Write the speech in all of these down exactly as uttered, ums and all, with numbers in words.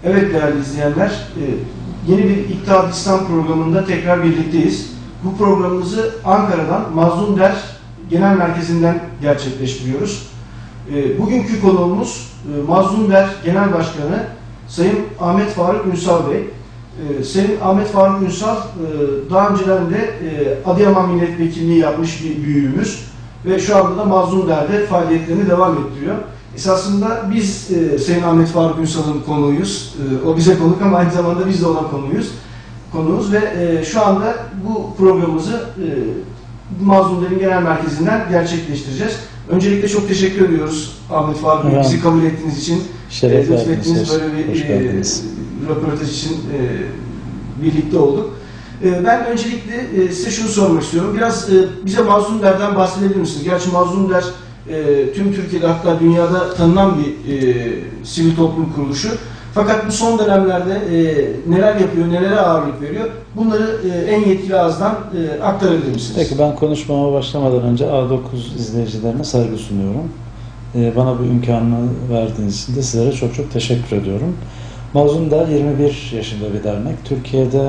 Evet değerli izleyenler, yeni bir İttihat İslam programında tekrar birlikteyiz. Bu programımızı Ankara'dan Mazlum Der Genel Merkezi'nden gerçekleştiriyoruz. Bugünkü konuğumuz Mazlum Der Genel Başkanı Sayın Ahmet Faruk Ünsal Bey. Sayın Ahmet Faruk Ünsal daha önceden de Adıyaman Milletvekilliği yapmış bir büyüğümüz ve şu anda da Mazlum Der'de faaliyetlerini devam ettiriyor. Esasında biz e, Sayın Ahmet Faruk Ünsal'ın konuğuyuz. E, o bize konuk ama aynı zamanda biz de ona konuğuyuz. Konuğuz ve e, şu anda bu programımızı e, Mazlum Der'in Genel Merkezi'nden gerçekleştireceğiz. Öncelikle çok teşekkür ediyoruz Ahmet Faruk Bey, bizi kabul ettiğiniz için. Şeref e, lütfettiğiniz böyle bir e, röportaj için e, birlikte olduk. E, ben öncelikle e, size şunu sormak istiyorum. Biraz e, bize Mazlum Der'den bahsedebilir misiniz? Gerçi Mazlum Der E, tüm Türkiye'de hatta dünyada tanınan bir e, sivil toplum kuruluşu. Fakat bu son dönemlerde e, neler yapıyor, nelere ağırlık veriyor? Bunları e, en yetkili ağızdan e, aktarabilir misiniz? Peki, ben konuşmama başlamadan önce A dokuz izleyicilerine saygı sunuyorum. E, bana bu imkanı verdiğiniz için de sizlere çok çok teşekkür ediyorum. Mazlum Der yirmi bir yaşında bir dernek. Türkiye'de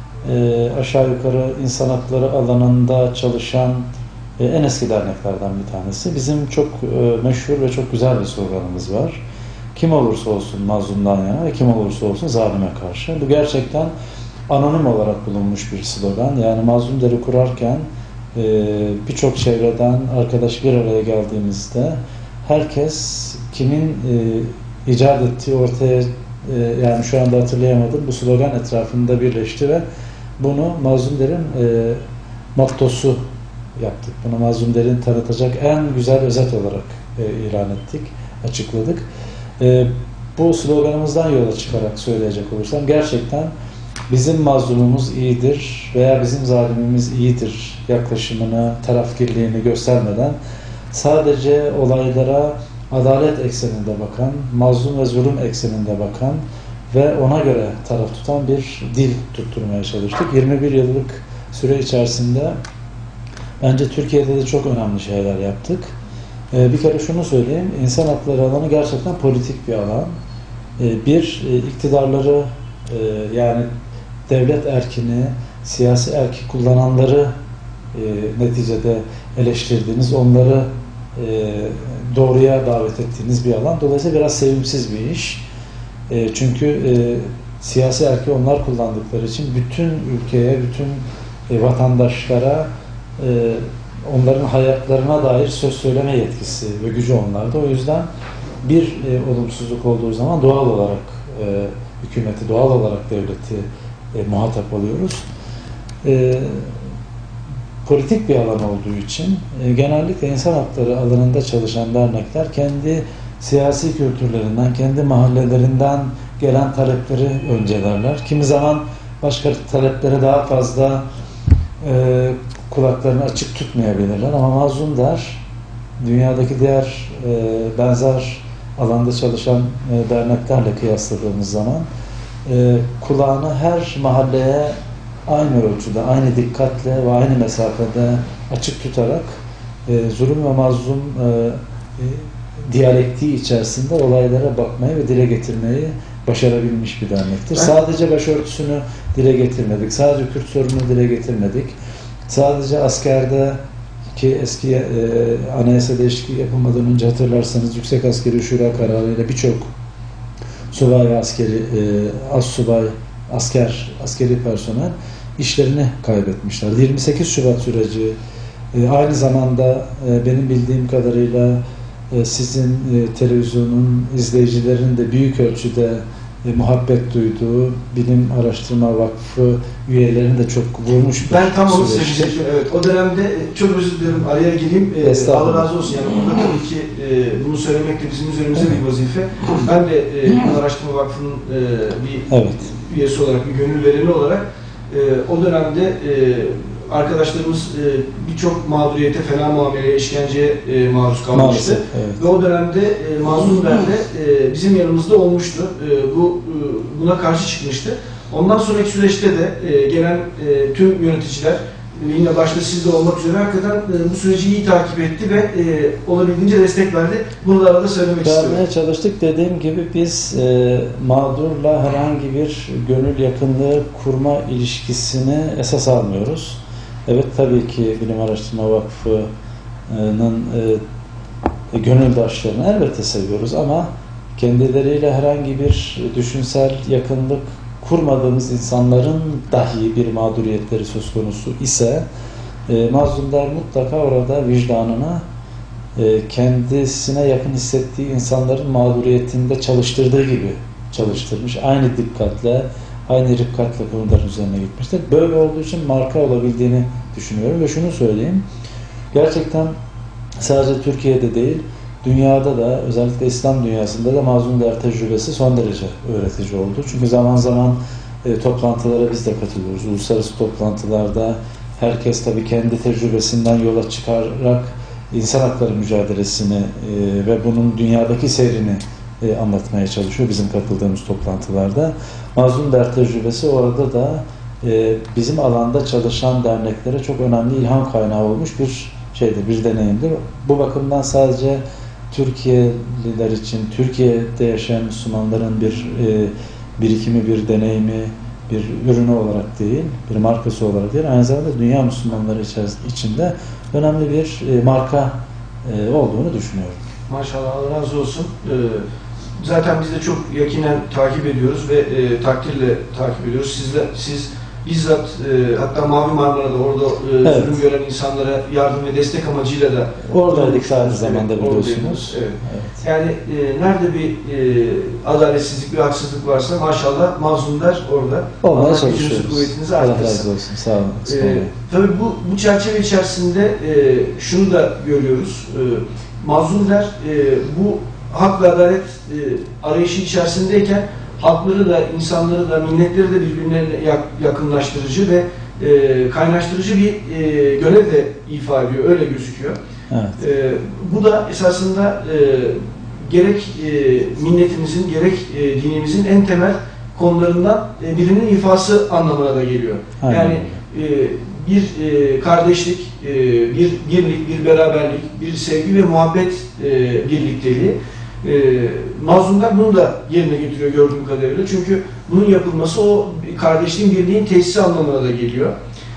e, aşağı yukarı insan hakları alanında çalışan en eski derneklerden bir tanesi. Bizim çok meşhur ve çok güzel bir sloganımız var. Kim olursa olsun mazlumdan yana ve kim olursa olsun zalime karşı. Bu gerçekten anonim olarak bulunmuş bir slogan. Yani Mazlum Der'i kurarken birçok çevreden arkadaş bir araya geldiğimizde herkes kimin icat ettiği ortaya, yani şu anda hatırlayamadım, bu slogan etrafında birleşti ve bunu Mazlum Der'in mottosu yaptık. Bunu Mazlum Der'in tanıtacak en güzel özet olarak e, ilan ettik, açıkladık. E, bu sloganımızdan yola çıkarak söyleyecek olursam, gerçekten bizim mazlumumuz iyidir veya bizim zalimimiz iyidir yaklaşımını, tarafgirliğini göstermeden sadece olaylara adalet ekseninde bakan, mazlum ve zulüm ekseninde bakan ve ona göre taraf tutan bir dil tutturmaya çalıştık. yirmi bir yıllık süre içerisinde bence Türkiye'de de çok önemli şeyler yaptık. Ee, bir kere şunu söyleyeyim, insan hakları alanı gerçekten politik bir alan. Ee, bir, e, iktidarları e, yani devlet erkini, siyasi erki kullananları e, neticede eleştirdiğiniz, onları e, doğruya davet ettiğiniz bir alan. Dolayısıyla biraz sevimsiz bir iş. E, çünkü e, siyasi erki onlar kullandıkları için bütün ülkeye, bütün e, vatandaşlara Ee, onların hayatlarına dair söz söyleme yetkisi ve gücü onlarda. O yüzden bir e, olumsuzluk olduğu zaman doğal olarak e, hükümeti, doğal olarak devleti e, muhatap alıyoruz. E, politik bir alan olduğu için e, genellikle insan hakları alanında çalışan dernekler kendi siyasi kültürlerinden, kendi mahallelerinden gelen talepleri öncelerler. Kimi zaman başka taleplere daha fazla e, kulaklarını açık tutmayabilirler ama Mazlum Der, dünyadaki diğer e, benzer alanda çalışan e, derneklerle kıyasladığımız zaman e, kulağını her mahalleye aynı ölçüde, aynı dikkatle ve aynı mesafede açık tutarak e, zulüm ve mazlum e, e, diyalektiği içerisinde olaylara bakmayı ve dile getirmeyi başarabilmiş bir dernektir. Ben... Sadece başörtüsünü dile getirmedik, sadece Kürt sorununu dile getirmedik. Sadece askerde ki eski e, anayasa değişikliği yapılmadan önce hatırlarsanız Yüksek Askeri Şura kararıyla birçok subay ve askeri, e, az subay, asker, askeri personel işlerini kaybetmişler. yirmi sekiz Şubat süreci e, aynı zamanda e, benim bildiğim kadarıyla e, sizin e, televizyonun izleyicilerin de büyük ölçüde E, muhabbet duyduğu Bilim Araştırma Vakfı üyelerinin de çok vurmuş bir Ben tam onu süreçti. söyleyecektim. Evet, o dönemde çok özür dilerim, araya gireyim. E, Allah razı olsun. Yani burada tabii ki e, bunu söylemek de bizim üzerimize evet. bir vazife. Ben de e, Bilim Araştırma Vakfı'nın e, bir evet. üyesi olarak, bir gönül vereni olarak e, o dönemde e, arkadaşlarımız e, birçok mağduriyete, fena muameleye, işkenceye e, maruz kalmıştı. Evet. Ve o dönemde e, Mazlum Der'de e, bizim yanımızda olmuştu. E, bu e, buna karşı çıkmıştı. Ondan sonraki süreçte de e, gelen e, tüm yöneticiler yine başta siz de olmak üzere hakikaten e, bu süreci iyi takip etti ve e, olabildiğince destek verdi. Bunu da arada söylemek istiyorum. Vermeye çalıştık. Dediğim gibi biz e, mağdurla herhangi bir gönül yakınlığı kurma ilişkisini esas almıyoruz. Evet, tabii ki Bilim Araştırma Vakfı'nın e, gönüldaşlarını elbette seviyoruz ama kendileriyle herhangi bir düşünsel yakınlık kurmadığımız insanların dahi bir mağduriyetleri söz konusu ise e, mazlumlar mutlaka orada vicdanına e, kendisine yakın hissettiği insanların mağduriyetinde çalıştırdığı gibi çalıştırmış. Aynı dikkatle, aynı rikkatle konuların üzerine gitmiştir. Böyle olduğu için marka olabildiğini düşünüyorum ve şunu söyleyeyim. Gerçekten sadece Türkiye'de değil, dünyada da, özellikle İslam dünyasında da Mazlum Der tecrübesi son derece öğretici oldu. Çünkü zaman zaman e, toplantılara biz de katılıyoruz. Uluslararası toplantılarda herkes tabii kendi tecrübesinden yola çıkarak insan hakları mücadelesini e, ve bunun dünyadaki seyrini e, anlatmaya çalışıyor bizim katıldığımız toplantılarda. Mazlum Der tecrübesi orada da e, bizim alanda çalışan derneklere çok önemli ilham kaynağı olmuş bir şeydir, bir deneyimdir. Bu bakımdan sadece Türkiye'liler için, Türkiye'de yaşayan Müslümanların bir e, birikimi, bir deneyimi, bir ürünü olarak değil, bir markası olarak değil, aynı zamanda dünya Müslümanları içinde önemli bir e, marka e, olduğunu düşünüyorum. Maşallah, Allah razı olsun. Ee, zaten biz de çok yakinen takip ediyoruz ve e, takdirle takip ediyoruz. Siz de, siz bizzat e, hatta Mavi Marmara'da orada e, evet. zulüm gören insanlara yardım ve destek amacıyla da oradaydık aynı zamanda, evet, biliyorsunuz. Evet. Evet. Yani e, nerede bir e, adaletsizlik, bir haksızlık varsa maşallah mazlumlar orada. Olmaya çalışıyoruz. Kuvvetinizi Allah arttırsın. razı olsun. Sağ olun. E, tabii bu, bu çerçeve içerisinde e, şunu da görüyoruz. E, mazlumlar e, bu hak ve adalet e, arayışı içerisindeyken halkları da, insanları da, milletleri de birbirlerine yakınlaştırıcı ve e, kaynaştırıcı bir e, görev de ifa ediyor, öyle gözüküyor. Evet. E, bu da esasında e, gerek e, milletimizin, gerek e, dinimizin en temel konularından e, birinin ifası anlamına da geliyor. Aynen. Yani e, bir e, kardeşlik, e, bir birlik, bir beraberlik, bir sevgi ve muhabbet e, birlikteliği. E, mazlumlar bunu da yerine getiriyor gördüğüm kadarıyla. Çünkü bunun yapılması o kardeşliğin, birliğin tesisi anlamına da geliyor.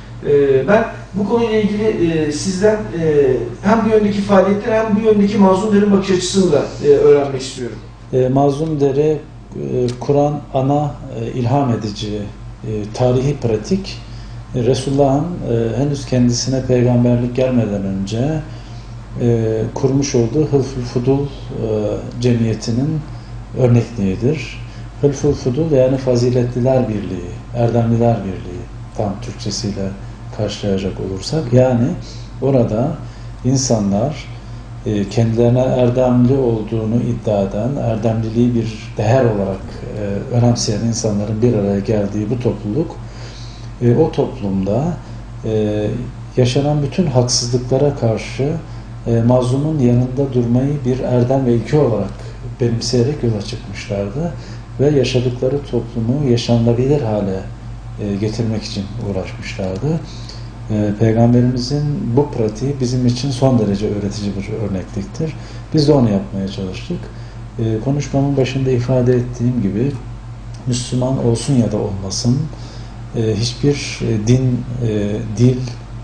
E, ben bu konuyla ilgili e, sizden e, hem bu yöndeki faaliyetler hem bu yöndeki Mazlum Der'in bakış açısını da e, öğrenmek istiyorum. E, Mazlum Der'i e, kuran ana e, ilham edici e, tarihi pratik e, Resulullah'ın e, henüz kendisine peygamberlik gelmeden önce e, kurmuş olduğu Hılful Fudul e, cemiyetinin örnekliğidir. Hılful Fudul yani Faziletliler Birliği, Erdemliler Birliği tam Türkçesiyle karşılayacak olursak, yani orada insanlar e, kendilerine erdemli olduğunu iddia eden, erdemliliği bir değer olarak e, önemseyen insanların bir araya geldiği bu topluluk, e, o toplumda e, yaşanan bütün haksızlıklara karşı e, mazlumun yanında durmayı bir erdem ve ilke olarak benimseyerek yola çıkmışlardı ve yaşadıkları toplumu yaşanılabilir hale e, getirmek için uğraşmışlardı. E, Peygamberimizin bu pratiği bizim için son derece öğretici bir örnekliktir. Biz de onu yapmaya çalıştık. E, konuşmamın başında ifade ettiğim gibi Müslüman olsun ya da olmasın, e, hiçbir e, din, e, dil,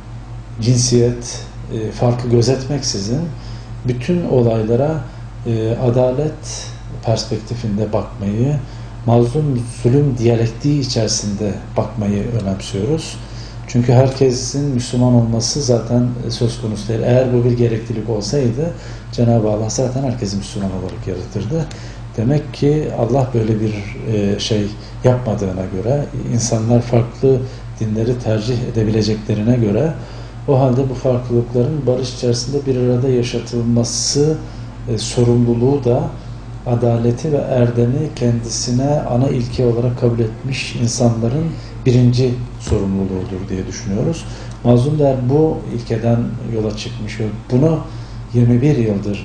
cinsiyet e, farkı gözetmeksizin bütün olaylara e, adalet perspektifinde bakmayı, mazlum zulüm diyalektiği içerisinde bakmayı önemsiyoruz. Çünkü herkesin Müslüman olması zaten söz konusu değil. Eğer bu bir gereklilik olsaydı Cenab-ı Allah zaten herkesi Müslüman olarak yaratırdı. Demek ki Allah böyle bir şey yapmadığına göre, insanlar farklı dinleri tercih edebileceklerine göre, o halde bu farklılıkların barış içerisinde bir arada yaşatılması sorumluluğu da adaleti ve erdemi kendisine ana ilke olarak kabul etmiş insanların birinci sorumluluğudur diye düşünüyoruz. Mazlum Der bu ilkeden yola çıkmış ve bunu yirmi bir yıldır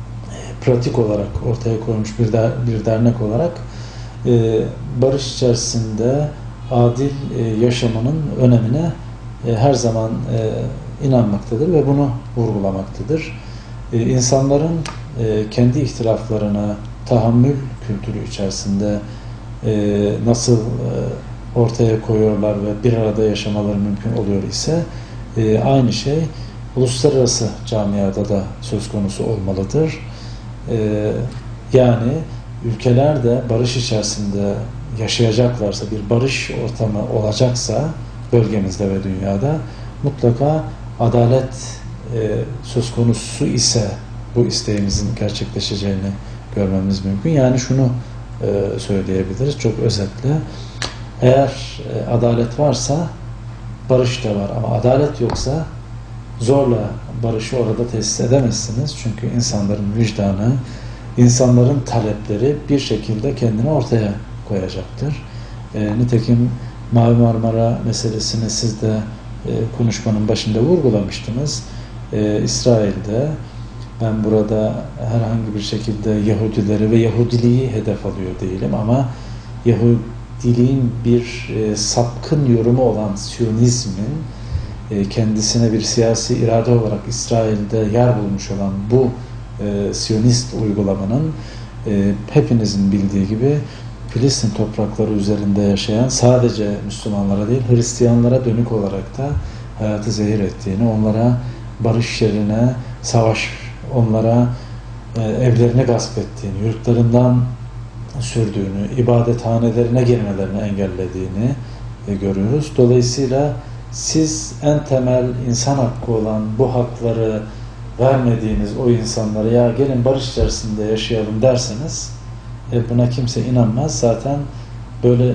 pratik olarak ortaya koymuş bir, der, bir dernek olarak e, barış içerisinde adil e, yaşamanın önemine e, her zaman e, inanmaktadır ve bunu vurgulamaktadır. E, insanların e, kendi ihtilaflarına tahammül kültürü içerisinde e, nasıl e, ortaya koyuyorlar ve bir arada yaşamaları mümkün oluyor ise e, aynı şey uluslararası camiada da söz konusu olmalıdır. E, yani ülkeler de barış içerisinde yaşayacaklarsa, bir barış ortamı olacaksa bölgemizde ve dünyada mutlaka adalet e, söz konusu ise bu isteğimizin gerçekleşeceğini görmemiz mümkün. Yani şunu e, söyleyebiliriz çok özetle. Eğer e, adalet varsa barış da var ama adalet yoksa zorla barışı orada tesis edemezsiniz. Çünkü insanların vicdanı, insanların talepleri bir şekilde kendini ortaya koyacaktır. E, nitekim Mavi Marmara meselesini siz de e, konuşmanın başında vurgulamıştınız. E, İsrail'de ben burada herhangi bir şekilde Yahudileri ve Yahudiliği hedef alıyor değilim ama Yahudiliğin bir e, sapkın yorumu olan Siyonizmin e, kendisine bir siyasi irade olarak İsrail'de yer bulmuş olan bu e, Siyonist uygulamanın e, hepinizin bildiği gibi Filistin toprakları üzerinde yaşayan sadece Müslümanlara değil Hristiyanlara dönük olarak da hayatı zehir ettiğini, onlara barış yerine savaş, onlara e, evlerini gasp ettiğini, yurtlarından sürdüğünü, ibadethanelerine girmelerini engellediğini e, görüyoruz. Dolayısıyla siz en temel insan hakkı olan bu hakları vermediğiniz o insanlara ya gelin barış içerisinde yaşayalım derseniz e, buna kimse inanmaz. Zaten böyle e,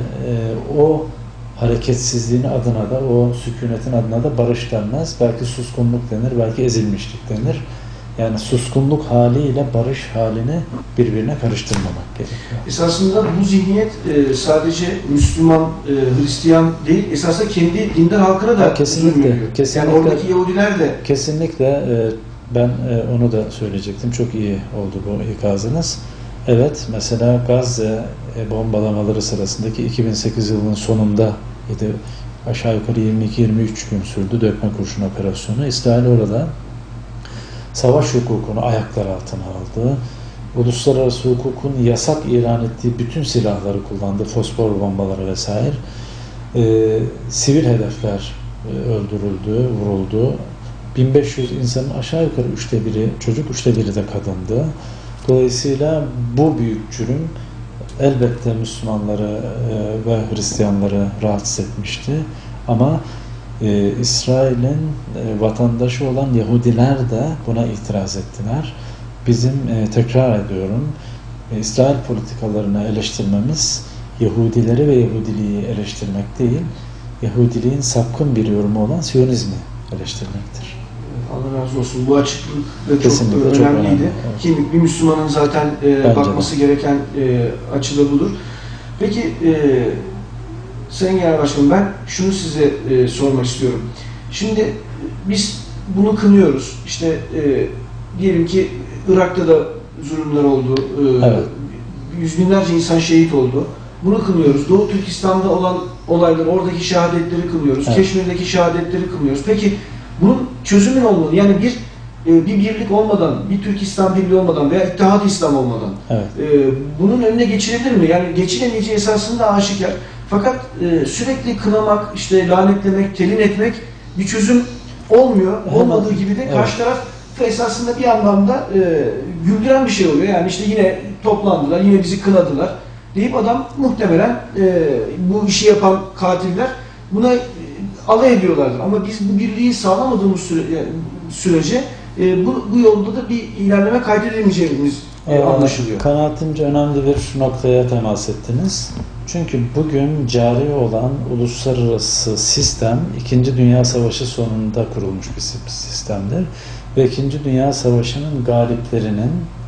o hareketsizliğin adına da, o sükunetin adına da barış denmez. Belki suskunluk denir, belki ezilmişlik denir. Yani suskunluk haliyle barış halini birbirine karıştırmamak gerekiyor. Esasında bu zihniyet e, sadece Müslüman, e, Hristiyan değil, esasında kendi dindar halkına da kesinlikle, kesinlikle, yani oradaki Yahudiler de kesinlikle e, ben e, onu da söyleyecektim. Çok iyi oldu bu ikazınız. Evet, mesela Gazze e, bombalamaları sırasındaki iki bin sekiz yılının sonunda idi, aşağı yukarı yirmi iki yirmi üç gün sürdü dökme kurşun operasyonu. İsrail orada savaş hukukunu ayaklar altına aldı. Uluslararası hukukun yasak ilan ettiği bütün silahları kullandı. Fosfor bombaları vesaire. Ee, sivil hedefler e, öldürüldü, vuruldu. bin beş yüz insanın aşağı yukarı üçte biri çocuk, üçte biri de kadındı. Dolayısıyla bu büyük cürüm elbette Müslümanları e, ve Hristiyanları rahatsız etmişti. Ama Ee, İsrail'in e, vatandaşı olan Yahudiler de buna itiraz ettiler. Bizim e, tekrar ediyorum e, İsrail politikalarını eleştirmemiz Yahudileri ve Yahudiliği eleştirmek değil, Yahudiliğin sapkın bir yorumu olan Siyonizmi eleştirmektir. Allah razı olsun. Bu açıklık da çok Kesinlikle önemliydi. çok önemli, evet. Ki bir Müslümanın zaten e, bakması de. gereken e, açı da budur. Peki e, Sayın Genel Başkanım, ben şunu size e, sormak istiyorum. Şimdi biz bunu kınıyoruz. İşte e, diyelim ki Irak'ta da zulümler oldu. E, evet. Yüz binlerce insan şehit oldu. Bunu kınıyoruz. Doğu Türkistan'da olan olayları, oradaki şehadetleri kınıyoruz. Evet. Keşmir'deki şehadetleri kınıyoruz. Peki bunun çözümü ne olmalı? Yani bir e, bir birlik olmadan, bir Türkistan birliği olmadan veya İttihat-ı İslam olmadan evet. e, bunun önüne geçilebilir mi? Yani geçilemeyeceği esasında aşikar. Fakat e, sürekli kınamak, işte lanetlemek, telin etmek bir çözüm olmuyor. Olmadığı gibi de karşı evet. taraf esasında bir anlamda e, güldüren bir şey oluyor. Yani işte yine toplandılar, yine bizi kınadılar deyip adam muhtemelen e, bu işi yapan katiller buna e, alay ediyorlardır. Ama biz bu birliği sağlamadığımız süre, e, sürece e, bu, bu yolda da bir ilerleme kaydedemeyeceğimiz e, anlaşılıyor. Kanaatimce önemli bir noktaya temas ettiniz. Çünkü bugün cari olan uluslararası sistem İkinci Dünya Savaşı sonunda kurulmuş bir sistemdir. Ve İkinci Dünya Savaşı'nın galiplerinin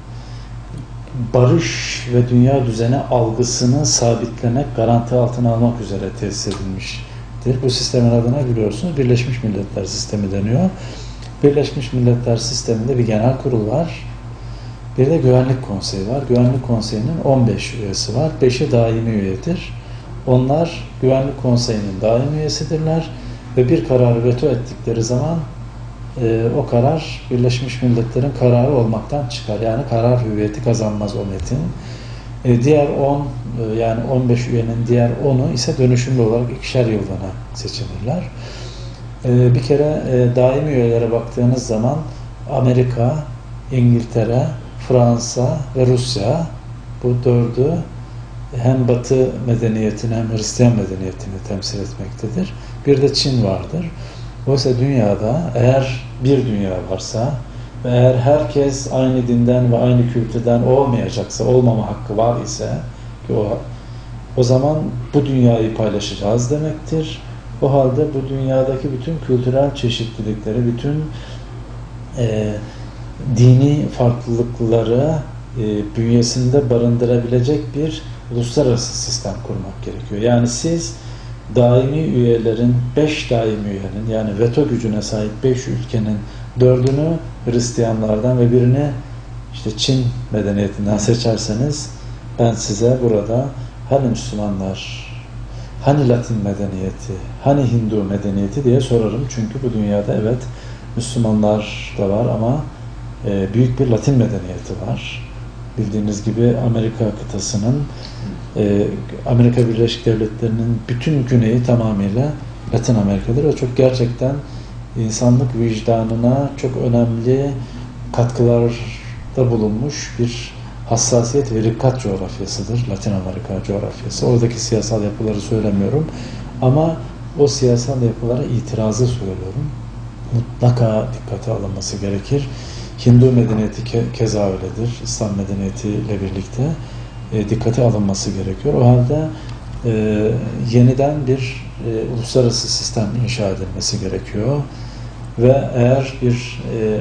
barış ve dünya düzeni algısını sabitlemek, garanti altına almak üzere tesis edilmiştir. Bu sistemin adına biliyorsunuz Birleşmiş Milletler Sistemi deniyor. Birleşmiş Milletler Sistemi'nde bir genel kurul var. Bir de Güvenlik Konseyi var. Güvenlik Konseyi'nin on beş üyesi var. beşi daimi üyedir. Onlar Güvenlik Konseyi'nin daimi üyesidirler. ve bir kararı veto ettikleri zaman e, o karar Birleşmiş Milletler'in kararı olmaktan çıkar. Yani karar hüviyeti kazanmaz o metin. E, diğer on e, yani on beş üyenin diğer onu ise dönüşümlü olarak ikişer yıllığına seçilirler. E, bir kere e, daimi üyelere baktığınız zaman Amerika, İngiltere, Fransa ve Rusya, bu dördü hem Batı medeniyetini hem Hristiyan medeniyetini temsil etmektedir. Bir de Çin vardır. Oysa dünyada eğer bir dünya varsa ve eğer herkes aynı dinden ve aynı kültürden olmayacaksa, olmama hakkı var ise ki o, o zaman bu dünyayı paylaşacağız demektir. O halde bu dünyadaki bütün kültürel çeşitlilikleri, bütün e, dini farklılıkları e, bünyesinde barındırabilecek bir uluslararası sistem kurmak gerekiyor. Yani siz daimi üyelerin, beş daimi üyenin yani veto gücüne sahip beş ülkenin dördünü Hristiyanlardan ve birini işte Çin medeniyetinden seçerseniz ben size burada hani Müslümanlar, hani Latin medeniyeti, hani Hindu medeniyeti diye sorarım. Çünkü bu dünyada evet Müslümanlar da var ama e, büyük bir Latin medeniyeti var. Bildiğiniz gibi Amerika kıtasının, e, Amerika Birleşik Devletleri'nin bütün güneyi tamamıyla Latin Amerika'dır ve çok gerçekten insanlık vicdanına çok önemli katkılarda bulunmuş bir hassasiyet ve rikkat coğrafyasıdır Latin Amerika coğrafyası. Oradaki siyasal yapıları söylemiyorum ama o siyasal yapılara itirazı söylüyorum. Mutlaka dikkate alınması gerekir. Hindu medeniyeti ke keza öyledir. İslam medeniyetiyle birlikte e, dikkate alınması gerekiyor. O halde e, yeniden bir e, uluslararası sistem inşa edilmesi gerekiyor. Ve eğer bir e,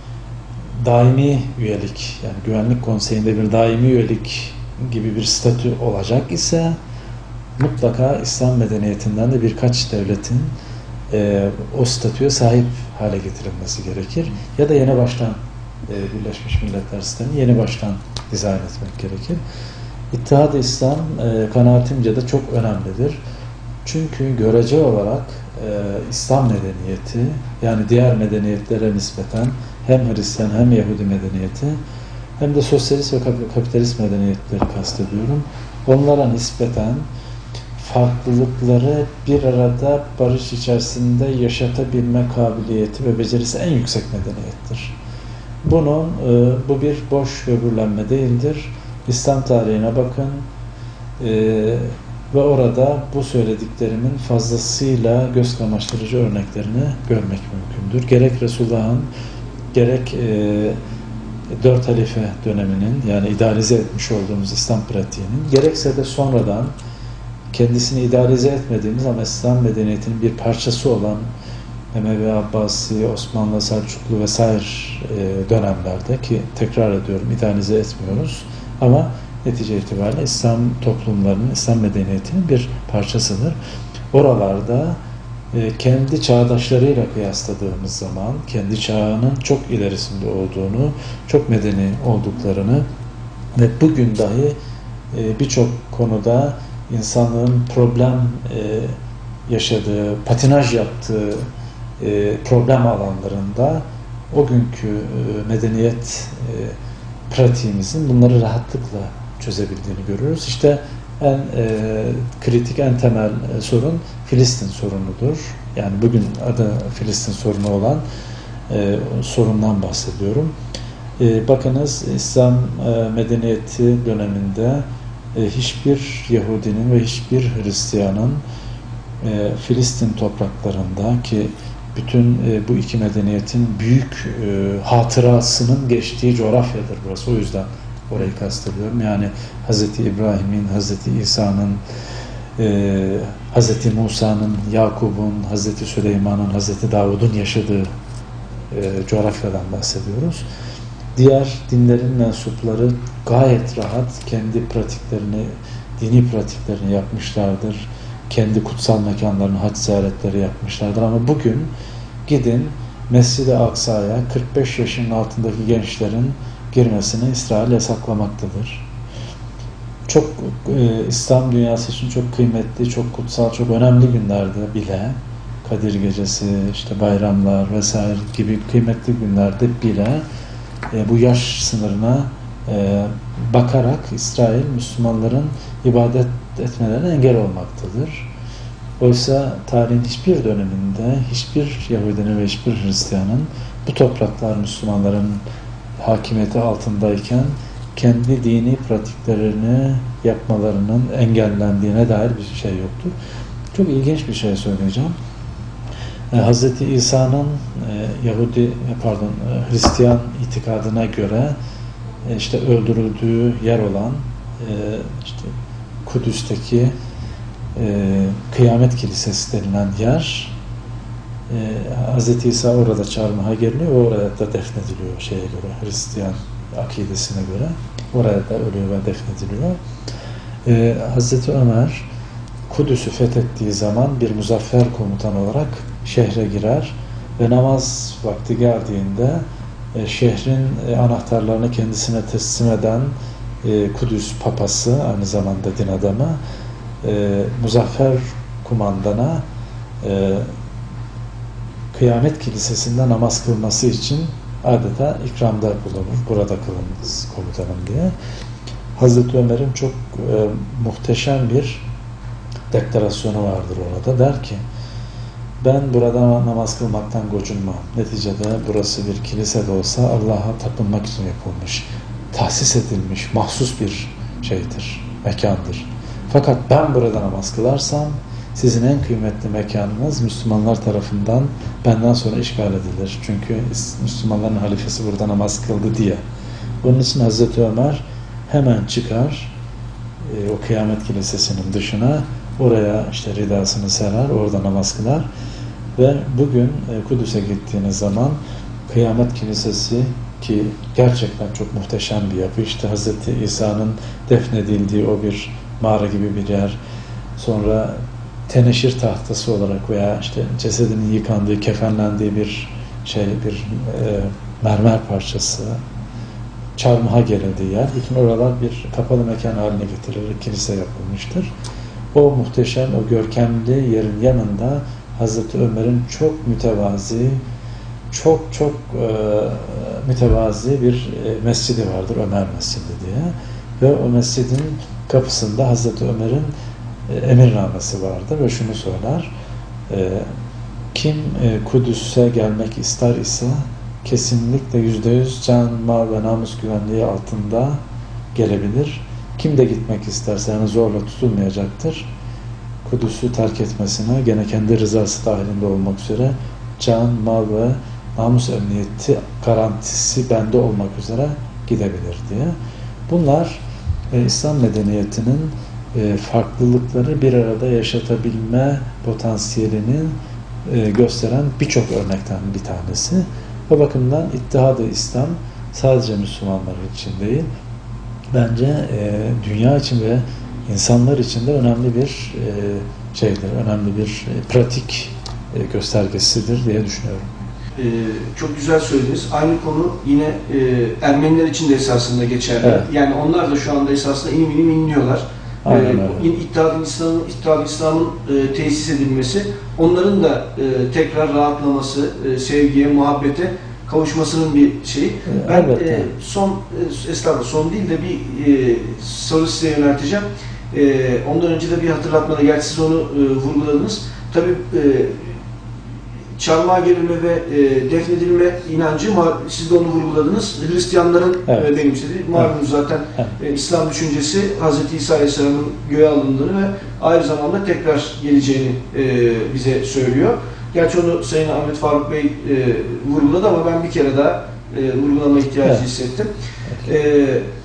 daimi üyelik, yani Güvenlik Konseyi'nde bir daimi üyelik gibi bir statü olacak ise mutlaka İslam medeniyetinden de birkaç devletin e, o statüye sahip hale getirilmesi gerekir. Ya da yeni baştan e, Birleşmiş Milletler sistemini yeni baştan dizayn etmek gerekir. İttihad-ı İslam e, kanaatimce de çok önemlidir. Çünkü görece olarak e, İslam medeniyeti yani diğer medeniyetlere nispeten hem Hristiyan hem Yahudi medeniyeti hem de sosyalist ve kapitalist medeniyetleri kastediyorum. Onlara nispeten farklılıkları bir arada barış içerisinde yaşatabilme kabiliyeti ve becerisi en yüksek medeniyettir. Bunun, e, bu bir boş böbürlenme değildir. İslam tarihine bakın e, ve orada bu söylediklerimin fazlasıyla göz kamaştırıcı örneklerini görmek mümkündür. Gerek Resulullah'ın, gerek e, dört halife döneminin yani idealize etmiş olduğumuz İslam pratiğinin, gerekse de sonradan kendisini idealize etmediğimiz ama İslam medeniyetinin bir parçası olan Emevi, Abbasi, Osmanlı, Selçuklu vesaire dönemlerde ki tekrar ediyorum idealize etmiyoruz ama netice itibariyle İslam toplumlarının, İslam medeniyetinin bir parçasıdır. Oralarda kendi çağdaşlarıyla kıyasladığımız zaman kendi çağının çok ilerisinde olduğunu, çok medeni olduklarını ve bugün dahi birçok konuda insanlığın problem yaşadığı, patinaj yaptığı problem alanlarında o günkü medeniyet pratiğimizin bunları rahatlıkla çözebildiğini görüyoruz. İşte en e, kritik, en temel e, sorun Filistin sorunudur. Yani bugün adı Filistin sorunu olan e, sorundan bahsediyorum. E, bakınız İslam e, medeniyeti döneminde e, hiçbir Yahudinin ve hiçbir Hristiyanın e, Filistin topraklarında ki bütün e, bu iki medeniyetin büyük e, hatırasının geçtiği coğrafyadır burası. O yüzden orayı kastediyorum. Yani Hazreti İbrahim'in, Hazreti İsa'nın, e, Hazreti Musa'nın, Yakub'un, Hazreti Süleyman'ın, Hazreti Davud'un yaşadığı e, coğrafyadan bahsediyoruz. Diğer dinlerin mensupları gayet rahat kendi pratiklerini, dini pratiklerini yapmışlardır. Kendi kutsal mekanlarını, hac ziyaretleri yapmışlardır. Ama bugün gidin Mescid-i Aksa'ya kırk beş yaşının altındaki gençlerin girmesini İsrail yasaklamaktadır. Çok e, İslam dünyası için çok kıymetli, çok kutsal, çok önemli günlerde bile Kadir Gecesi, işte bayramlar vesaire gibi kıymetli günlerde bile e, bu yaş sınırına e, bakarak İsrail Müslümanların ibadet etmelerine engel olmaktadır. Oysa tarihin hiçbir döneminde hiçbir Yahudinin ve hiçbir Hristiyanın bu topraklar Müslümanların hakimiyeti altındayken kendi dini pratiklerini yapmalarının engellendiğine dair bir şey yoktur. Çok ilginç bir şey söyleyeceğim. Ee, Hz. İsa'nın e, Yahudi, pardon, e, Hristiyan itikadına göre e, işte öldürüldüğü yer olan e, işte Kudüs'teki e, Kıyamet Kilisesi denilen yer, e, Hz. İsa orada çarmıha geriliyor, orada da defnediliyor şeye göre, Hristiyan akidesine göre. Oraya da ölüyor ve defnediliyor. Ee, Hazreti Ömer Kudüs'ü fethettiği zaman bir muzaffer komutan olarak şehre girer ve namaz vakti geldiğinde e, şehrin e, anahtarlarını kendisine teslim eden e, Kudüs papası, aynı zamanda din adamı, e, muzaffer kumandana e, Kıyamet Kilisesi'nde namaz kılması için adeta ikramda bulunur. Burada kılınız komutanım diye. Hazreti Ömer'in çok e, muhteşem bir deklarasyonu vardır orada. Der ki, ben burada namaz kılmaktan gocunmam. Neticede burası bir kilise de olsa Allah'a tapınmak için yapılmış, tahsis edilmiş, mahsus bir şeydir, mekandır. Fakat ben burada namaz kılarsam sizin en kıymetli mekanınız Müslümanlar tarafından benden sonra işgal edilir. Çünkü Müslümanların halifesi burada namaz kıldı diye. Bunun için Hazreti Ömer hemen çıkar e, o Kıyamet Kilisesi'nin dışına, oraya işte ridasını serer, orada namaz kılar ve bugün e, Kudüs'e gittiğiniz zaman Kıyamet Kilisesi, ki gerçekten çok muhteşem bir yapı, işte Hazreti İsa'nın defnedildiği o bir mağara gibi bir yer, sonra teneşir tahtası olarak veya işte cesedinin yıkandığı, kefenlendiği bir şey, bir e, mermer parçası, çarmıha gerildiği yer. Bütün oralar bir kapalı mekan haline getirilerek kilise yapılmıştır. O muhteşem, o görkemli yerin yanında Hazreti Ömer'in çok mütevazi, çok çok e, mütevazi bir e, mescidi vardır, Ömer Mescidi diye. Ve o mescidin kapısında Hazreti Ömer'in emirnamesi vardır ve şunu söyler: e, kim e, Kudüs'e gelmek ister ise kesinlikle yüzde yüz can, mal ve namus güvenliği altında gelebilir. Kim de gitmek isterse, yani zorla tutulmayacaktır. Kudüs'ü terk etmesine gene kendi rızası dahilinde olmak üzere can, mal ve namus emniyeti garantisi bende olmak üzere gidebilir diye. Bunlar e, İslam medeniyetinin e, farklılıkları bir arada yaşatabilme potansiyelini e, gösteren birçok örnekten bir tanesi. O bakımdan İttihad-ı İslam sadece Müslümanlar için değil, bence e, dünya için ve insanlar için de önemli bir e, şeydir, önemli bir e, pratik e, göstergesidir diye düşünüyorum. Ee, çok güzel söylediniz. Aynı konu yine e, Ermeniler için de esasında geçerli. Evet. Yani onlar da şu anda esasında inim inim inliyorlar. Ee, İttihad-ı İslam'ın İttihad-ı İslam'ın e, tesis edilmesi, onların da e, tekrar rahatlaması, e, sevgiye, muhabbete kavuşmasının bir şeyi. Ben e, son, e, estağfurullah son değil de bir e, soru size yönelteceğim. E, ondan önce de bir hatırlatmada, gerçi siz onu e, vurguladınız. Tabii e, çarmıha gerilme ve e, defnedilme inancı, siz de onu vurguladınız, Hristiyanların evet. e, benimsediği. Malum evet. zaten evet. E, İslam düşüncesi Hz. İsa Aleyhisselam'ın göğe alındığını ve aynı zamanda tekrar geleceğini e, bize söylüyor. Gerçi onu Sayın Ahmet Faruk Bey e, vurguladı ama ben bir kere daha e, vurgulama ihtiyacı evet. hissettim. E,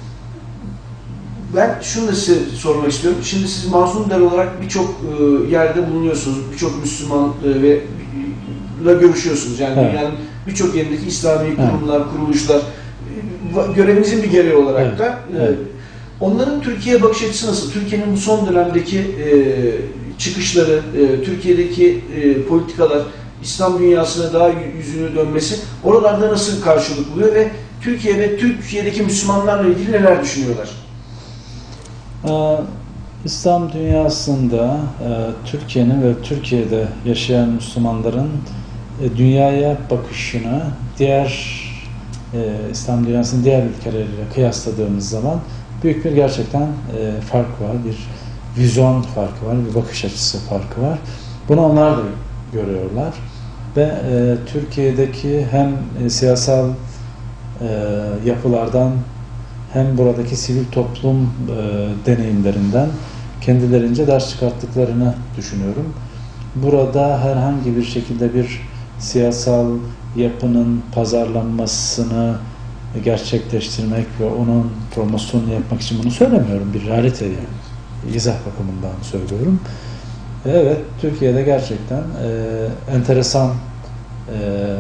ben şunu da size sormak istiyorum. Şimdi siz Mazlum Der olarak birçok e, yerde bulunuyorsunuz, birçok Müslüman e, ve görüşüyorsunuz. Yani evet. dünyanın birçok yerindeki İslami kurumlar, evet. kuruluşlar, görevinizin bir gereği olarak evet. da evet. onların Türkiye'ye bakış açısı nasıl? Türkiye'nin bu son dönemdeki e, çıkışları, e, Türkiye'deki e, politikalar, İslam dünyasına daha yüzünü dönmesi oralarda nasıl karşılık buluyor ve Türkiye ve Türkiye'deki Müslümanlarla ilgili neler düşünüyorlar? Ee, İslam dünyasında e, Türkiye'nin ve Türkiye'de yaşayan Müslümanların e, dünyaya bakışını diğer e, İslam dünyasının diğer ülkeleriyle kıyasladığımız zaman büyük bir gerçekten e, fark var, bir vizyon farkı var, bir bakış açısı farkı var. Bunu onlar da görüyorlar ve e, Türkiye'deki hem e, siyasal e, yapılardan hem buradaki sivil toplum e, deneyimlerinden kendilerince ders çıkarttıklarını düşünüyorum. Burada herhangi bir şekilde bir siyasal yapının pazarlanmasını gerçekleştirmek ve onun promosyonunu yapmak için bunu söylemiyorum. Bir realite yani. İzah bakımından söylüyorum. Evet, Türkiye'de gerçekten e, enteresan e,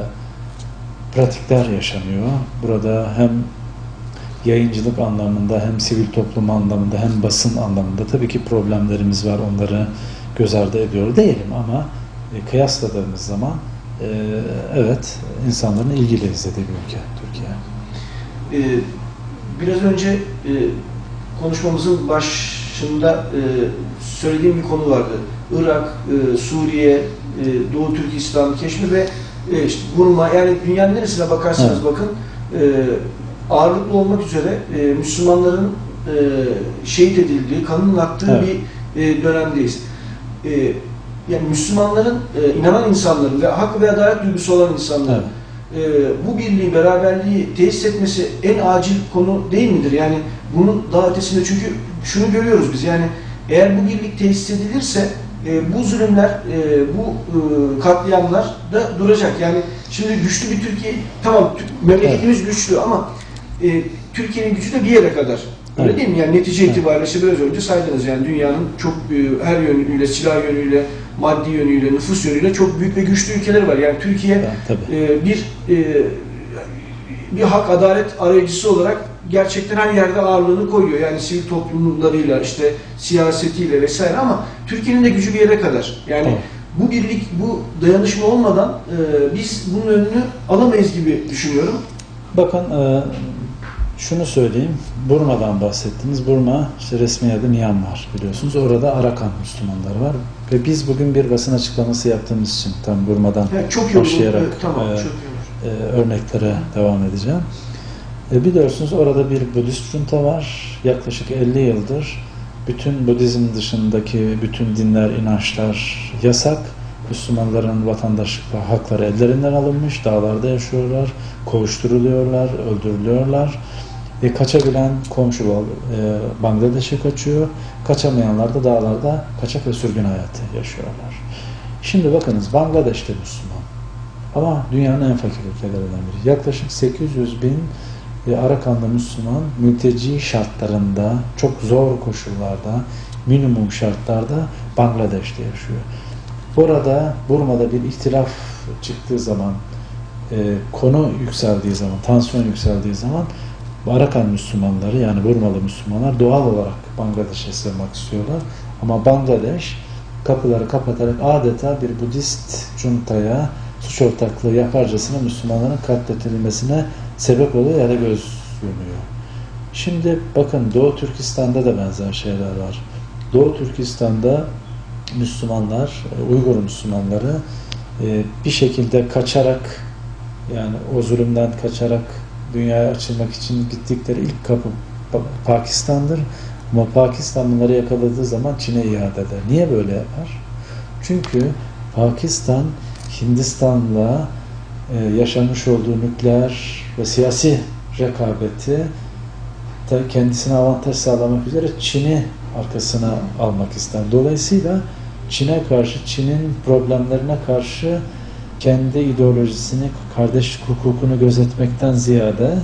pratikler yaşanıyor. Burada hem yayıncılık anlamında hem sivil toplum anlamında hem basın anlamında tabii ki problemlerimiz var. Onları göz ardı ediyor değilim ama e, kıyasladığımız zaman e, evet insanların ilgiyle izlediği bir ülke Türkiye. Ee, biraz önce e, konuşmamızın başında e, söylediğim bir konu vardı. Irak, e, Suriye, e, Doğu Türkistan keşfi ve e, işte Burma, yani dünyanın neresine bakarsanız evet. bakın e, ağırlıklı olmak üzere e, Müslümanların e, şehit edildiği, kanının aktığı evet. bir e, dönemdeyiz. E, yani Müslümanların, e, inanan insanların ve hak ve adalet duygusu olan insanların evet. e, bu birliği, beraberliği tesis etmesi en acil konu değil midir? Yani bunun daha ötesinde, çünkü şunu görüyoruz biz, yani eğer bu birlik tesis edilirse e, bu zulümler, e, bu e, katliamlar da duracak. Yani şimdi güçlü bir Türkiye, tamam memleketimiz evet. güçlü ama e, Türkiye'nin gücü de bir yere kadar. Öyle evet. değil mi? Yani netice itibariyle işte biraz önce saydınız, yani dünyanın çok e, her yönüyle, silah yönüyle, maddi yönüyle, nüfus yönüyle çok büyük ve güçlü ülkeleri var. Yani Türkiye evet, e, bir e, bir hak adalet arayıcısı olarak gerçekten her yerde ağırlığını koyuyor. Yani sivil toplumlarıyla, işte siyasetiyle vesaire, ama Türkiye'nin de gücü bir yere kadar. Yani evet. bu birlik, bu dayanışma olmadan e, biz bunun önünü alamayız gibi düşünüyorum. Bakın e, şunu söyleyeyim. Burma'dan bahsettiniz. Burma işte resmi adı Myanmar biliyorsunuz. Orada Arakan Müslümanları var. Ve biz bugün bir basın açıklaması yaptığımız için tam Burma'dan evet, çok başlayarak evet, tamam, e, çok e, örneklere devam edeceğim. E, biliyorsunuz orada bir Budist junta var. Yaklaşık elli yıldır bütün Budizm dışındaki bütün dinler, inançlar yasak. Müslümanların vatandaşlık ve hakları ellerinden alınmış. Dağlarda yaşıyorlar, kovuşturuluyorlar, öldürülüyorlar. E, kaçabilen komşu e, Bangladeş'e kaçıyor. Kaçamayanlar da dağlarda kaçak ve sürgün hayatı yaşıyorlar. Şimdi bakınız, Bangladeş'te Müslüman. Ama dünyanın en fakir ülkelerinden biri. Yaklaşık sekiz yüz bin e, Arakanlı Müslüman mülteci şartlarında, çok zor koşullarda, minimum şartlarda Bangladeş'te yaşıyor. Burada, Burma'da bir ihtilaf çıktığı zaman, e, konu yükseldiği zaman, tansiyon yükseldiği zaman Arakan Müslümanları, yani Burmalı Müslümanlar doğal olarak Bangladeş'e sığınmak istiyorlar. Ama Bangladeş kapıları kapatarak adeta bir Budist juntaya suç ortaklığı yaparcasına Müslümanların katledilmesine sebep oluyor ya da göz yumuyor. Şimdi bakın, Doğu Türkistan'da da benzer şeyler var. Doğu Türkistan'da Müslümanlar, Uygur Müslümanları bir şekilde kaçarak, yani o zulümden kaçarak dünyaya açılmak için gittikleri ilk kapı Pakistan'dır. Ama Pakistan bunları yakaladığı zaman Çin'e iade eder. Niye böyle yapar? Çünkü Pakistan Hindistan'la yaşamış olduğu nükleer ve siyasi rekabeti kendisine avantaj sağlamak üzere Çin'i arkasına almak ister. Dolayısıyla Çin'e karşı, Çin'in problemlerine karşı kendi ideolojisini, kardeşlik hukukunu gözetmekten ziyade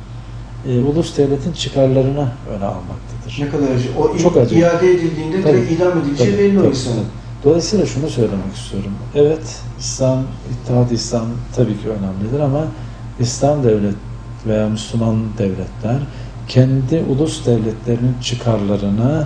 e, ulus devletin çıkarlarını öne almaktadır. Ne kadar acı. O çok acı. İade edildiğinde tabii, direkt idam edileceği tabii, belli tabii, o insanın. tabii. Dolayısıyla şunu söylemek istiyorum. Evet, İslam, İttihat İslam tabii ki önemlidir ama İslam devlet veya Müslüman devletler kendi ulus devletlerinin çıkarlarını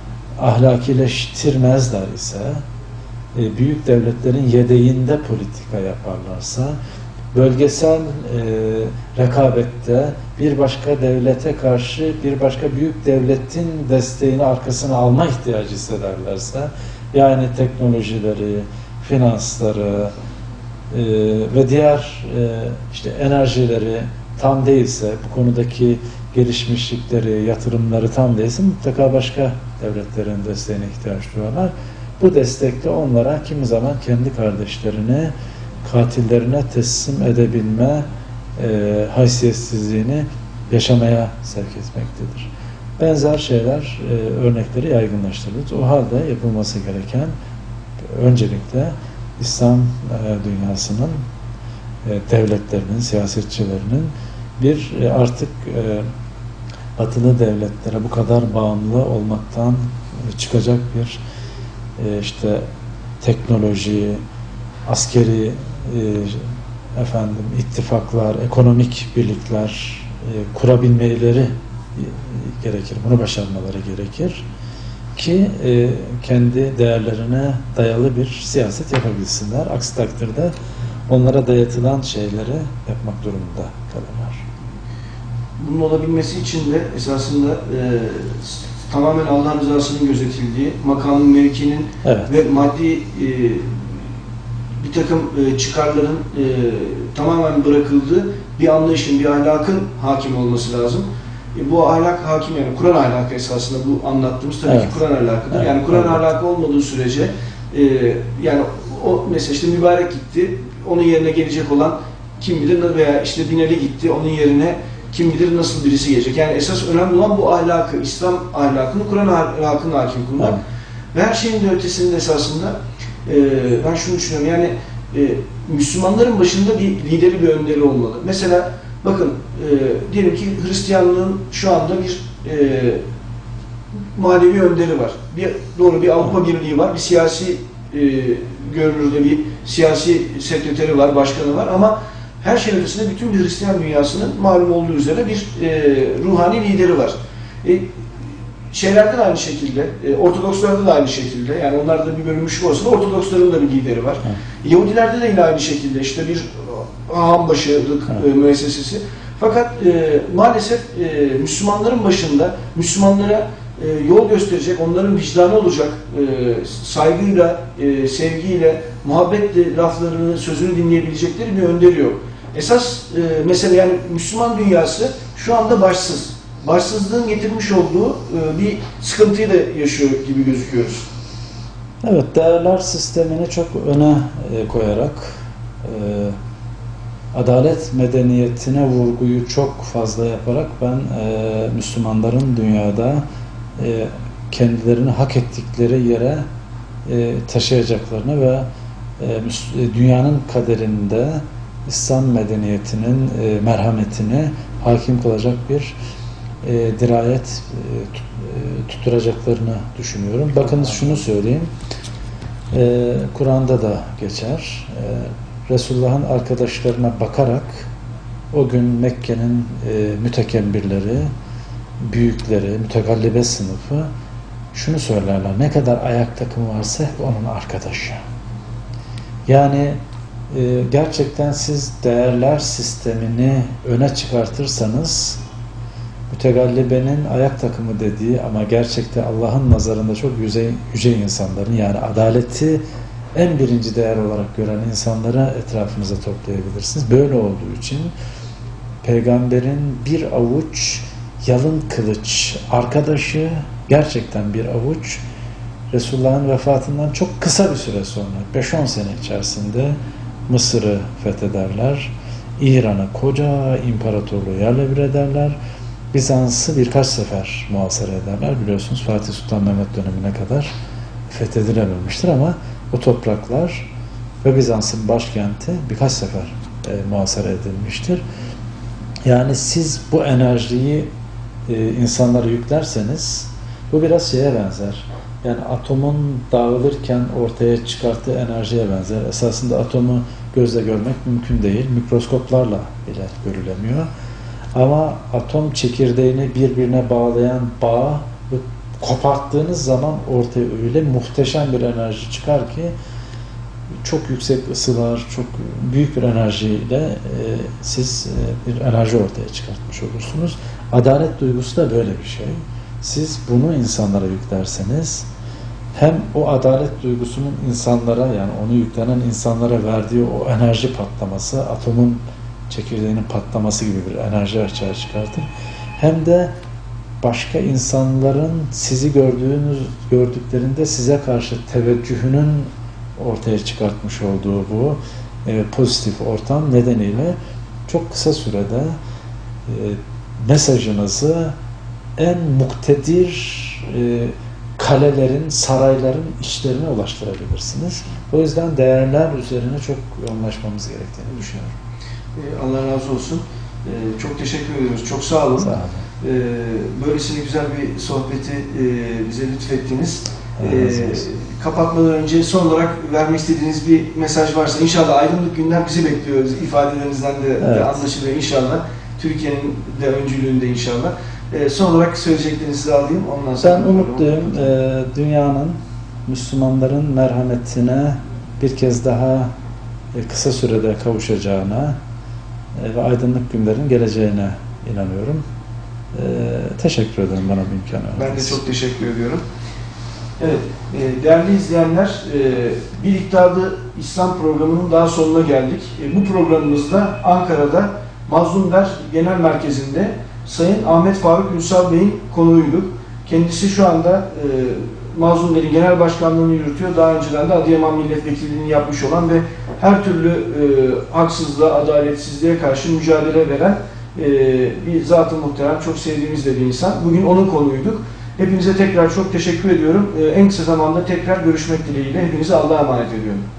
ahlakileştirmezler ise, büyük devletlerin yedeğinde politika yaparlarsa, bölgesel e, rekabette bir başka devlete karşı bir başka büyük devletin desteğini arkasına alma ihtiyacı hissederlerse, yani teknolojileri, finansları e, ve diğer e, işte enerjileri tam değilse, bu konudaki gelişmişlikleri, yatırımları tam değilse mutlaka başka devletlerin desteğine ihtiyaç duyuyorlar. Bu destekle onlara kimi zaman kendi kardeşlerini katillerine teslim edebilme e, haysiyetsizliğini yaşamaya sevk etmektedir. Benzer şeyler, e, örnekleri yaygınlaştırılır. O halde yapılması gereken öncelikle İslam e, dünyasının, e, devletlerinin, siyasetçilerinin bir e, artık e, batılı devletlere bu kadar bağımlı olmaktan e, çıkacak bir e, işte teknoloji, askeri e, efendim ittifaklar, ekonomik birlikler e, kurabilmeleri e, gerekir. Bunu başarmaları gerekir ki e, kendi değerlerine dayalı bir siyaset yapabilsinler. Aksi takdirde onlara dayatılan şeyleri yapmak durumunda kalırlar. Bunun olabilmesi için de esasında e, tamamen Allah rızasının gözetildiği, makamın, mevkinin evet. ve maddi e, bir takım e, çıkarların e, tamamen bırakıldığı bir anlayışın, bir ahlakın hakim olması lazım. E, bu ahlak hakim, yani Kur'an ahlakı esasında bu anlattığımız tabii evet. ki Kur'an ahlakıdır. Evet. Yani Kur'an evet. ahlakı olmadığı sürece e, yani o mesela işte mübarek gitti, onun yerine gelecek olan kim bilir, veya işte Binali gitti, onun yerine kim bilir nasıl birisi gelecek. Yani esas önemli olan bu ahlakı, İslam ahlakını, Kur'an ahlakını hakim kılmak. Evet. Ve her şeyin de ötesinde esasında e, ben şunu düşünüyorum, yani e, Müslümanların başında bir lideri, bir önderi olmalı. Mesela bakın e, diyelim ki Hristiyanlığın şu anda bir e, manevi önderi var. Bir, doğru bir Avrupa Birliği var, bir siyasi e, görünürde bir siyasi sekreteri var, başkanı var, ama her şeyin ötesinde bütün bir Hristiyan dünyasının malum olduğu üzere bir e, ruhani lideri var. E, şeylerde de aynı şekilde, e, Ortodokslarda da aynı şekilde, yani onlarda bir bölünmüşlük olsa da Ortodoksların da bir lideri var. Evet. Yahudilerde de yine aynı şekilde işte bir ağambaşılık evet. e, müessesesi. Fakat e, maalesef e, Müslümanların başında Müslümanlara e, yol gösterecek, onların vicdanı olacak, e, saygıyla, e, sevgiyle, muhabbetle laflarını, sözünü dinleyebilecekleri bir önderi yok. Esas e, mesele, yani Müslüman dünyası şu anda başsız. Başsızlığın getirmiş olduğu e, bir sıkıntıyı da yaşıyor gibi gözüküyoruz. Evet, değerler sistemini çok öne e, koyarak e, adalet medeniyetine vurguyu çok fazla yaparak ben e, Müslümanların dünyada e, kendilerini hak ettikleri yere e, taşıyacaklarını ve e, dünyanın kaderinde İslam medeniyetinin e, merhametini hakim kılacak bir e, dirayet e, tutturacaklarını düşünüyorum. Bakınız şunu söyleyeyim. E, Kur'an'da da geçer. E, Resulullah'ın arkadaşlarına bakarak o gün Mekke'nin e, mütekembirleri, büyükleri, mütegallibe sınıfı şunu söylerler: ne kadar ayak takımı varsa hep onun arkadaşı. Yani e, gerçekten siz değerler sistemini öne çıkartırsanız, mütegallibenin ayak takımı dediği ama gerçekte Allah'ın nazarında çok yüce, yüce insanların, yani adaleti en birinci değer olarak gören insanlara etrafınıza toplayabilirsiniz. Böyle olduğu için peygamberin bir avuç yalın kılıç arkadaşı, gerçekten bir avuç, Resulullah'ın vefatından çok kısa bir süre sonra, beş on sene içerisinde Mısır'ı fethederler, İran'ı, koca imparatorluğu yerle bir ederler, Bizans'ı birkaç sefer muhasara ederler. Biliyorsunuz Fatih Sultan Mehmet dönemine kadar fethedilememiştir ama o topraklar ve Bizans'ın başkenti birkaç sefer e, muhasara edilmiştir. Yani siz bu enerjiyi e, insanlara yüklerseniz, bu biraz şeye benzer. Yani atomun dağılırken ortaya çıkarttığı enerjiye benzer. Esasında atomu gözle görmek mümkün değil. Mikroskoplarla bile görülemiyor. Ama atom çekirdeğini birbirine bağlayan bağı koparttığınız zaman ortaya öyle muhteşem bir enerji çıkar ki çok yüksek ısılar, çok büyük bir enerjiyle e, siz e, bir enerji ortaya çıkartmış olursunuz. Adalet duygusu da böyle bir şey. Siz bunu insanlara yüklerseniz hem o adalet duygusunun insanlara, yani onu yüklenen insanlara verdiği o enerji patlaması, atomun çekirdeğinin patlaması gibi bir enerji açığa çıkartır. Hem de başka insanların sizi gördüğünüz gördüklerinde size karşı teveccühünün ortaya çıkartmış olduğu bu e, pozitif ortam nedeniyle çok kısa sürede e, mesajınızı en muktedir e, kalelerin, sarayların içlerine ulaştırabilirsiniz. O yüzden değerler üzerine çok yoğunlaşmamız gerektiğini düşünüyorum. Allah razı olsun. Çok teşekkür ediyoruz. Çok sağ olun. Sağ olun. Böylesine güzel bir sohbeti bize lütfettiniz. Evet. Kapatmadan önce son olarak vermek istediğiniz bir mesaj varsa, inşallah aydınlık günler bizi bekliyor. İfadelerinizden de, Evet. de anlaşılıyor inşallah. Türkiye'nin de öncülüğünde inşallah. Son olarak söyleyeceklerinizi alayım. Ondan sonra Ben umutluyum. Ee, dünyanın, Müslümanların merhametine bir kez daha e, kısa sürede kavuşacağına e, ve aydınlık günlerin geleceğine inanıyorum. E, teşekkür ederim bana bu imkanı Ben de verdiğiniz için. çok teşekkür ediyorum. Evet, e, değerli izleyenler, e, Bir İktidarlı İslam programının daha sonuna geldik. E, bu programımızda Ankara'da Mazlum Der Genel Merkezi'nde Sayın Ahmet Faruk Ünsal Bey'in konuğuyduk. Kendisi şu anda e, Mazlum Der'in genel başkanlığını yürütüyor. Daha önceden de Adıyaman milletvekilliğini yapmış olan ve her türlü e, haksızlığa, adaletsizliğe karşı mücadele veren e, bir zat-ı muhterem, çok sevdiğimiz de bir insan. Bugün onun konuğuyduk. Hepinize tekrar çok teşekkür ediyorum. E, en kısa zamanda tekrar görüşmek dileğiyle hepinize Allah'a emanet ediyorum.